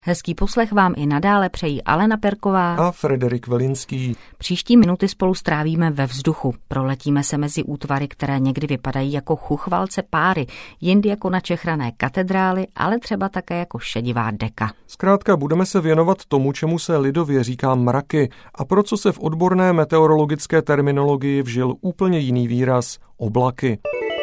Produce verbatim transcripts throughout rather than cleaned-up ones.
Hezký poslech vám i nadále přejí Alena Perková a Frederik Velinský. Příští minuty spolu strávíme ve vzduchu. Proletíme se mezi útvary, které někdy vypadají jako chuchvalce páry, jindy jako načechrané katedrály, ale třeba také jako šedivá deka. Zkrátka budeme se věnovat tomu, čemu se lidově říká mraky a pro co se v odborné meteorologické terminologii vžil úplně jiný výraz – oblaky.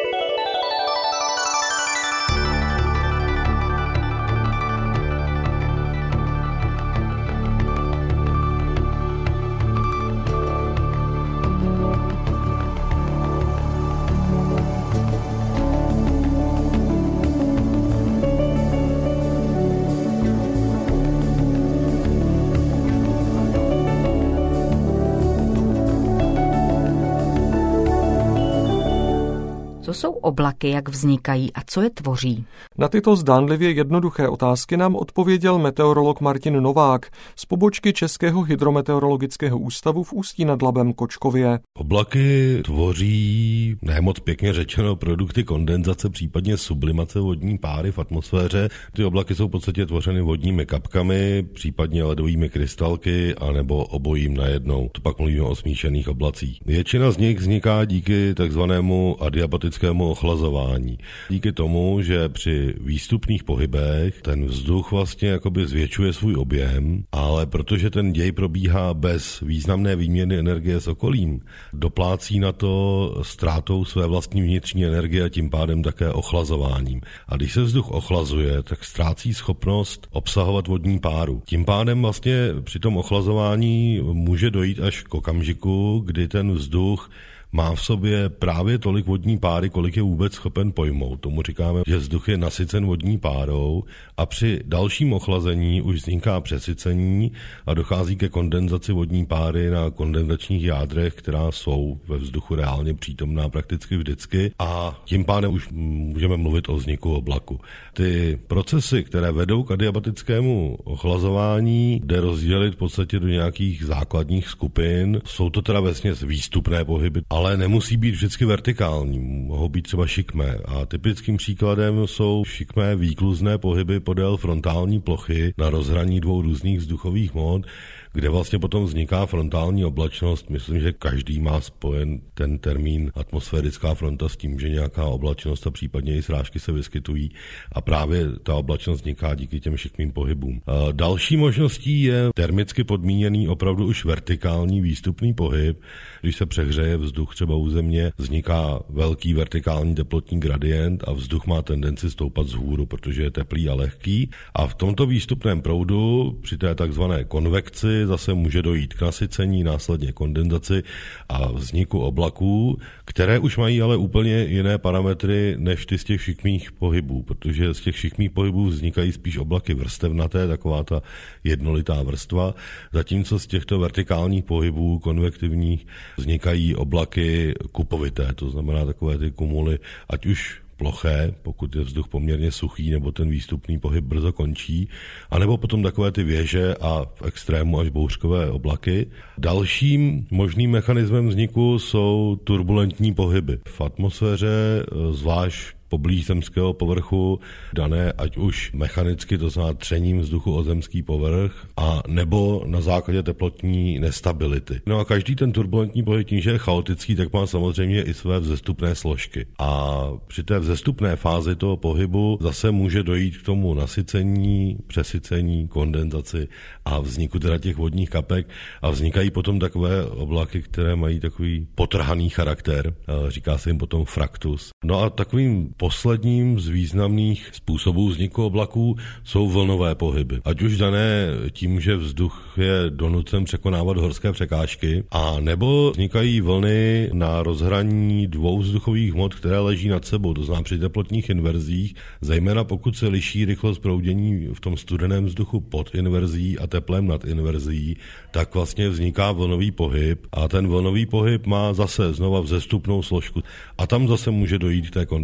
Co jsou oblaky, jak vznikají a co je tvoří? Na tyto zdánlivě jednoduché otázky nám odpověděl meteorolog Martin Novák z pobočky Českého hydrometeorologického ústavu v Ústí nad Labem Kočkově. Oblaky tvoří, ne moc pěkně řečeno, produkty kondenzace, případně sublimace vodní páry v atmosféře. Ty oblaky jsou v podstatě tvořeny vodními kapkami, případně ledovými krystalky, anebo obojím najednou. To pak mluvíme o smíšených oblacích. Většina z nich vzniká díky takzvanému adiabatickému ochlazování. Díky tomu, že při výstupných pohybech ten vzduch vlastně jakoby zvětšuje svůj objem, ale protože ten děj probíhá bez významné výměny energie s okolím, doplácí na to ztrátou své vlastní vnitřní energie a tím pádem také ochlazováním. A když se vzduch ochlazuje, tak ztrácí schopnost obsahovat vodní páru. Tím pádem vlastně při tom ochlazování může dojít až k okamžiku, kdy ten vzduch má v sobě právě tolik vodní páry, kolik je vůbec schopen pojmout. Tomu říkáme, že vzduch je nasycen vodní párou a při dalším ochlazení už vzniká přesycení a dochází ke kondenzaci vodní páry na kondenzačních jádrech, která jsou ve vzduchu reálně přítomná prakticky vždycky a tím pádem už můžeme mluvit o vzniku oblaku. Ty procesy, které vedou k adiabatickému ochlazování, jde rozdělit v podstatě do nějakých základních skupin. Jsou to teda vesměs výstupné pohyby, ale nemusí být vždycky vertikální, mohou být třeba šikmé. A typickým příkladem jsou šikmé výkluzné pohyby podél frontální plochy na rozhraní dvou různých vzduchových mód, kde vlastně potom vzniká frontální oblačnost. Myslím, že každý má spojen ten termín atmosférická fronta s tím, že nějaká oblačnost a případně i srážky se vyskytují a právě ta oblačnost vzniká díky těm šikmým pohybům. A další možností je termicky podmíněný opravdu už vertikální výstupný pohyb. Když se přehřeje vzduch třeba u země, vzniká velký vertikální teplotní gradient a vzduch má tendenci stoupat vzhůru, protože je teplý a lehký. A v tomto výstupném proudu při té takzvané konvekci zase může dojít k nasycení, následně kondenzaci a vzniku oblaků, které už mají ale úplně jiné parametry než ty z těch šikmých pohybů, protože z těch šikmých pohybů vznikají spíš oblaky vrstevnaté, taková ta jednolitá vrstva, zatímco z těchto vertikálních pohybů konvektivních vznikají oblaky kupovité, to znamená takové ty kumuly, ať už ploché, pokud je vzduch poměrně suchý nebo ten výstupný pohyb brzo končí, anebo potom takové ty věže a v extrému až bouřkové oblaky. Dalším možným mechanismem vzniku jsou turbulentní pohyby. V atmosféře, zvlášť poblíž zemského povrchu, dané ať už mechanicky, to znamená třením vzduchu o zemský povrch, a nebo na základě teplotní nestability. No a každý ten turbulentní pohyb, tím, že je chaotický, tak má samozřejmě i své vzestupné složky. A při té vzestupné fázi toho pohybu zase může dojít k tomu nasycení, přesycení, kondenzaci a vzniku teda těch vodních kapek a vznikají potom takové oblaky, které mají takový potrhaný charakter. Říká se jim potom fraktus. No a takovým posledním z významných způsobů vzniku oblaků jsou vlnové pohyby. Ať už dané tím, že vzduch je donucen překonávat horské překážky, a nebo vznikají vlny na rozhraní dvou vzduchových hmot, které leží nad sebou, to znamená při teplotních inverzích, zejména pokud se liší rychlost proudění v tom studeném vzduchu pod inverzí a teplem nad inverzí, tak vlastně vzniká vlnový pohyb a ten vlnový pohyb má zase znova vzestupnou složku a tam zase může dojít k té kondenzaci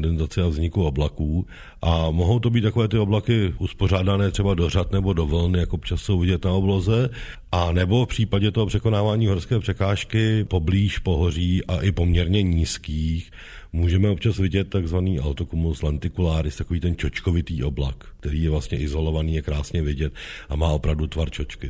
a vzniku oblaků. A mohou to být takové ty oblaky uspořádané třeba do řad nebo do vln, jak občas jsou vidět na obloze, a nebo v případě toho překonávání horské překážky poblíž pohoří a i poměrně nízkých můžeme občas vidět takzvaný altocumulus lenticularis, takový ten čočkovitý oblak, který je vlastně izolovaný, je krásně vidět a má opravdu tvar čočky.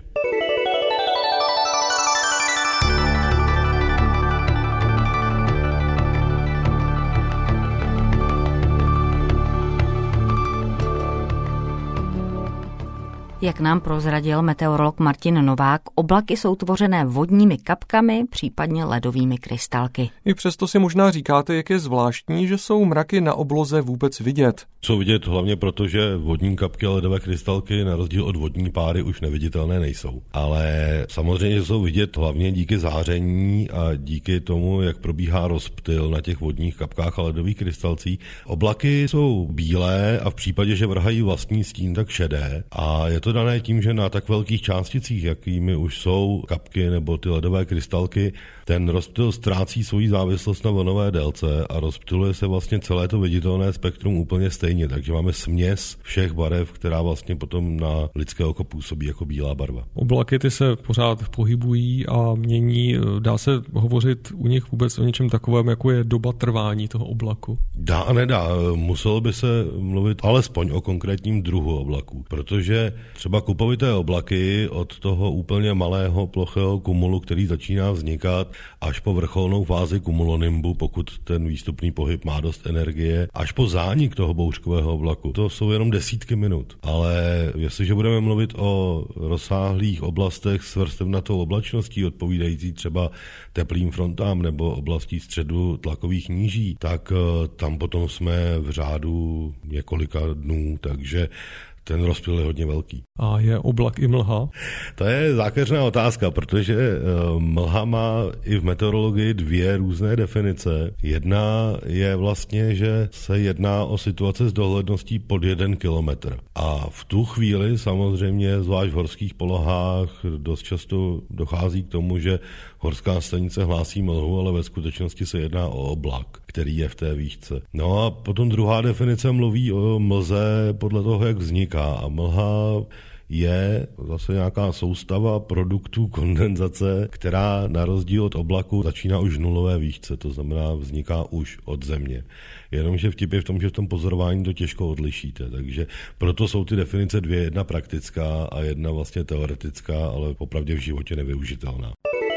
Jak nám prozradil meteorolog Martin Novák, oblaky jsou tvořené vodními kapkami, případně ledovými krystalky. I přesto si možná říkáte, jak je zvláštní, že jsou mraky na obloze vůbec vidět. Jsou vidět hlavně proto, že vodní kapky a ledové krystalky na rozdíl od vodní páry už neviditelné nejsou. Ale samozřejmě jsou vidět hlavně díky záření a díky tomu, jak probíhá rozptyl na těch vodních kapkách a ledových krystalcích. Oblaky jsou bílé a v případě, že vrhají vlastní stín, tak šedé. A je to dané tím, že na tak velkých částicích, jakými už jsou kapky nebo ty ledové krystalky, ten rozptyl ztrácí svoji závislost na vlnové délce a rozptyluje se vlastně celé to viditelné spektrum úplně stejně. Takže máme směs všech barev, která vlastně potom na lidské oko působí jako bílá barva. Oblaky ty se pořád pohybují a mění. Dá se hovořit u nich vůbec o něčem takovém, jako je doba trvání toho oblaku? Dá a nedá. Muselo by se mluvit alespoň o konkrétním druhu oblaků, protože třeba kupovité oblaky od toho úplně malého plochého kumulu, který začíná vznikat, až po vrcholnou fázi kumulonimbu, pokud ten výstupný pohyb má dost energie, až po zánik toho bouřkového oblaku. To jsou jenom desítky minut. Ale jestliže budeme mluvit o rozsáhlých oblastech s vrstevnatou oblačností, odpovídající třeba teplým frontám nebo oblastí středu tlakových níží, tak tam potom jsme v řádu několika dnů, takže ten rozptyl je hodně velký. A je oblak i mlha? To je zákeřná otázka, protože mlha má i v meteorologii dvě různé definice. Jedna je vlastně, že se jedná o situace s dohledností pod jeden kilometr. A v tu chvíli samozřejmě, zvlášť v horských polohách, dost často dochází k tomu, že horská stanice hlásí mlhu, ale ve skutečnosti se jedná o oblak, který je v té výšce. No a potom druhá definice mluví o mlze podle toho, jak vzniká. A mlha je zase nějaká soustava produktů kondenzace, která na rozdíl od oblaku začíná už v nulové výšce, to znamená vzniká už od země. Jenomže vtip je v tom, že v tom pozorování to těžko odlišíte, takže proto jsou ty definice dvě, jedna praktická a jedna vlastně teoretická, ale popravdě v životě nevyužitelná.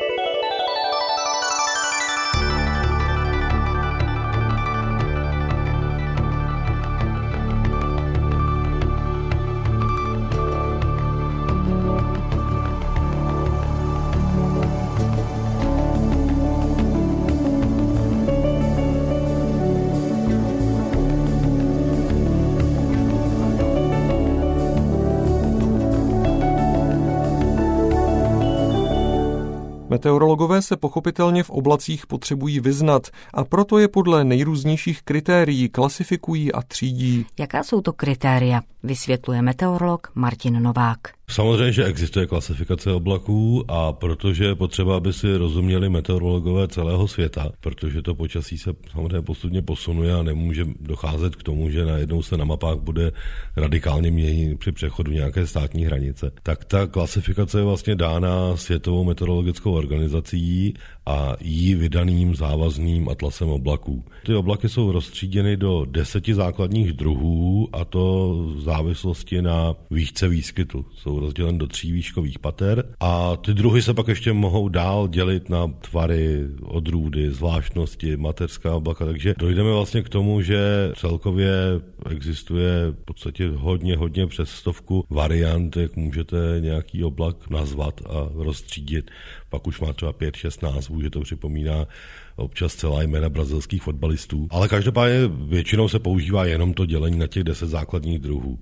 Meteorologové se pochopitelně v oblacích potřebují vyznat a proto je podle nejrůznějších kritérií klasifikují a třídí. Jaká jsou to kritéria? Vysvětluje meteorolog Martin Novák. Samozřejmě, že existuje klasifikace oblaků a protože potřeba, aby si rozuměli meteorologové celého světa, protože to počasí se samozřejmě postupně posunuje a nemůže docházet k tomu, že najednou se na mapách bude radikálně měnit při přechodu nějaké státní hranice. Tak ta klasifikace je vlastně dána Světovou meteorologickou organizací a jí vydaným závazným atlasem oblaků. Ty oblaky jsou roztříděny do deseti základních druhů a to v závislosti na výšce výskytu. Jsou rozdělen do tří výškových pater a ty druhy se pak ještě mohou dál dělit na tvary, odrůdy, zvláštnosti, mateřská oblaka, takže dojdeme vlastně k tomu, že celkově existuje v podstatě hodně, hodně přes stovku variant, jak můžete nějaký oblak nazvat a rozstřídit. Pak už má třeba pět, šest názvů, že to připomíná občas celá jména brazilských fotbalistů. Ale každopádně většinou se používá jenom to dělení na těch deset základních druhů.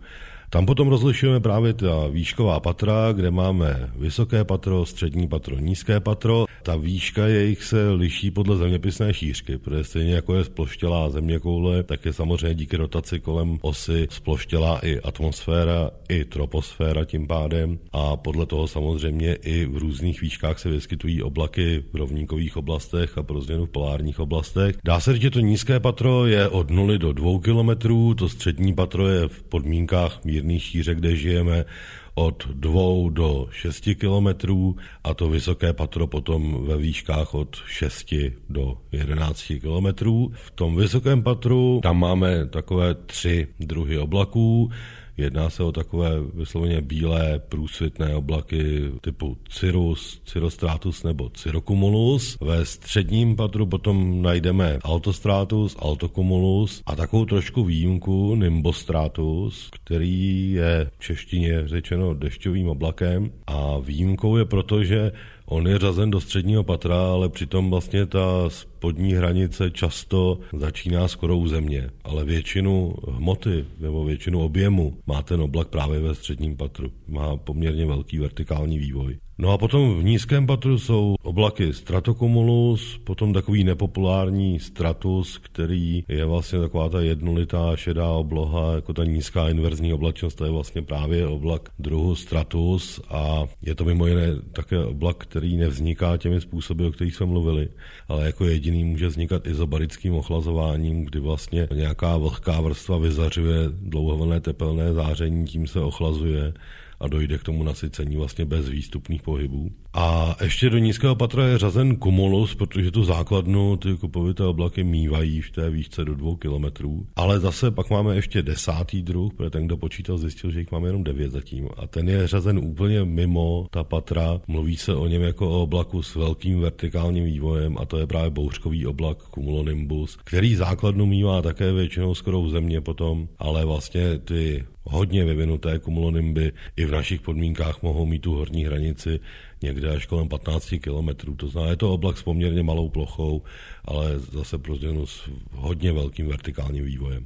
Tam potom rozlišujeme právě ta výšková patra, kde máme vysoké patro, střední patro, nízké patro. Ta výška jejich se liší podle zeměpisné šířky, protože stejně jako je sploštělá zeměkoule, tak je samozřejmě díky rotaci kolem osy sploštělá i atmosféra, i troposféra tím pádem. A podle toho samozřejmě i v různých výškách se vyskytují oblaky v rovníkových oblastech a pro změnu v polárních oblastech. Dá se říct, že to nízké patro je od nuly do dvou kilometrů, to střední patro je v podmínkách mírných šířek, kde žijeme, od dvou do šesti kilometrů a to vysoké patro potom ve výškách od šesti do jedenácti kilometrů. V tom vysokém patru tam máme takové tři druhy oblaků. Jedná se o takové vysloveně bílé průsvitné oblaky typu cirrus, cirrostratus nebo cirrocumulus. Ve středním patru potom najdeme altostratus, altocumulus a takovou trošku výjimku nimbostratus, který je v češtině řečeno dešťovým oblakem. A výjimkou je proto, že on je řazen do středního patra, ale přitom vlastně ta spodní hranice často začíná skoro u země. Ale většinu hmoty nebo většinu objemu má ten oblak právě ve středním patru. Má poměrně velký vertikální vývoj. No a potom v nízkém patru jsou oblaky stratocumulus, potom takový nepopulární stratus, který je vlastně taková ta jednolitá šedá obloha, jako ta nízká inverzní oblačnost, to je vlastně právě oblak druhu stratus a je to mimo jiné také oblak, který nevzniká těmi způsoby, o kterých jsme mluvili, ale jako jediný může vznikat izobarickým ochlazováním, kdy vlastně nějaká vlhká vrstva vyzařuje dlouhovlnné tepelné záření, tím se ochlazuje a dojde k tomu nasycení vlastně bez výstupných pohybů. A ještě do nízkého patra je řazen cumulus, protože tu základnu ty kupovité oblaky mívají v té výšce do dvou kilometrů. Ale zase pak máme ještě desátý druh, protože ten, kdo počítal, zjistil, že jich máme jenom devět zatím. A ten je řazen úplně mimo ta patra. Mluví se o něm jako o oblaku s velkým vertikálním vývojem a to je právě bouřkový oblak cumulonimbus, který základnu mívá také většinou skoro u země potom, ale vlastně ty hodně vyvinuté cumulonimby i v našich podmínkách mohou mít tu horní hranici někde až kolem patnáct kilometrů. To znamená, je to oblak s poměrně malou plochou, ale zase pro změnu s hodně velkým vertikálním vývojem.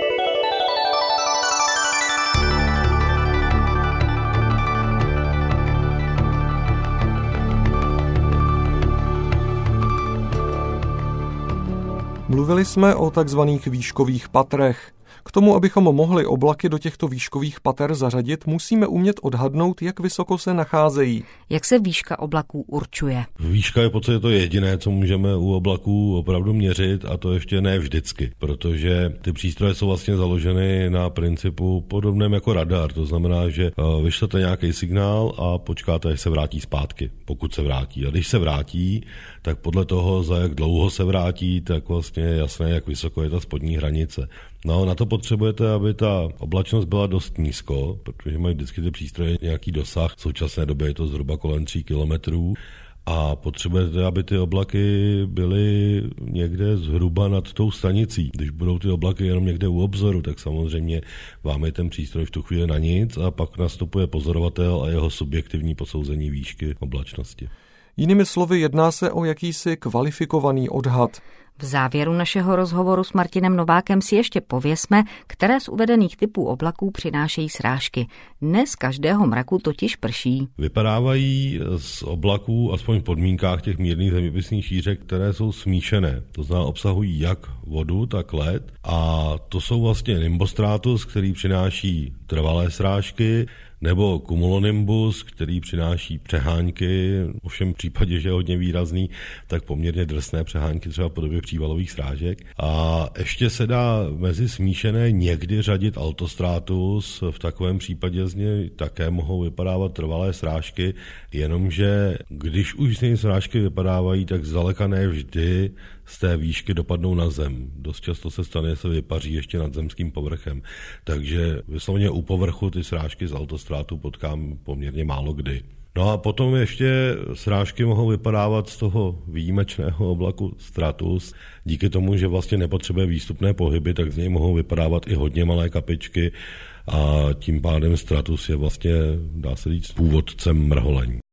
Mluvili jsme o takzvaných výškových patrech. K tomu, abychom mohli oblaky do těchto výškových pater zařadit, musíme umět odhadnout, jak vysoko se nacházejí. Jak se výška oblaků určuje? Výška je v podstatě to jediné, co můžeme u oblaků opravdu měřit, a to ještě ne vždycky, protože ty přístroje jsou vlastně založeny na principu podobném jako radar. To znamená, že vyšlete nějaký signál a počkáte, až se vrátí zpátky, pokud se vrátí. A když se vrátí, tak podle toho, za jak dlouho se vrátí, tak vlastně je jasné, jak vysoko je ta spodní hranice. No, na to potřebujete, aby ta oblačnost byla dost nízko, protože mají vždycky ty přístroje nějaký dosah. V současné době je to zhruba kolem tří kilometrů. A potřebujete, aby ty oblaky byly někde zhruba nad tou stanicí. Když budou ty oblaky jenom někde u obzoru, tak samozřejmě vám je ten přístroj v tu chvíli na nic a pak nastupuje pozorovatel a jeho subjektivní posouzení výšky oblačnosti. Jinými slovy, jedná se o jakýsi kvalifikovaný odhad. V závěru našeho rozhovoru s Martinem Novákem si ještě pověsme, které z uvedených typů oblaků přinášejí srážky. Dnes každého mraku totiž prší. Vypadávají z oblaků, aspoň v podmínkách těch mírných zeměpisných šířek, které jsou smíšené. To znamená, obsahují jak vodu, tak led. A to jsou vlastně nimbostratus, který přináší trvalé srážky, nebo cumulonimbus, který přináší přehánky, ovšem v případě, že je hodně výrazný, tak poměrně drsné přehánky třeba v podobě přívalových srážek. A ještě se dá mezi smíšené někdy řadit altostratus, v takovém případě z něj také mohou vypadávat trvalé srážky, jenomže když už z něj srážky vypadávají, tak zdaleka ne vždy z té výšky dopadnou na zem. Dost často se stane, že se vypaří ještě nad zemským povrchem. Takže vysloveně u povrchu ty srážky z altostrátu potkám poměrně málo kdy. No a potom ještě srážky mohou vypadávat z toho výjimečného oblaku stratus. Díky tomu, že vlastně nepotřebuje výstupné pohyby, tak z něj mohou vypadávat i hodně malé kapičky a tím pádem stratus je vlastně, dá se říct, původcem mrholení.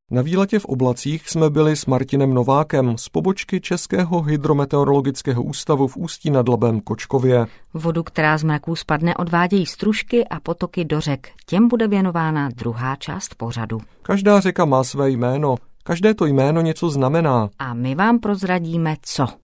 Na výletě v oblacích jsme byli s Martinem Novákem z pobočky Českého hydrometeorologického ústavu v Ústí nad Labem Kočkově. Vodu, která z mraků spadne, odvádějí stružky a potoky do řek. Těm bude věnována druhá část pořadu. Každá řeka má své jméno, každé to jméno něco znamená. A my vám prozradíme, co.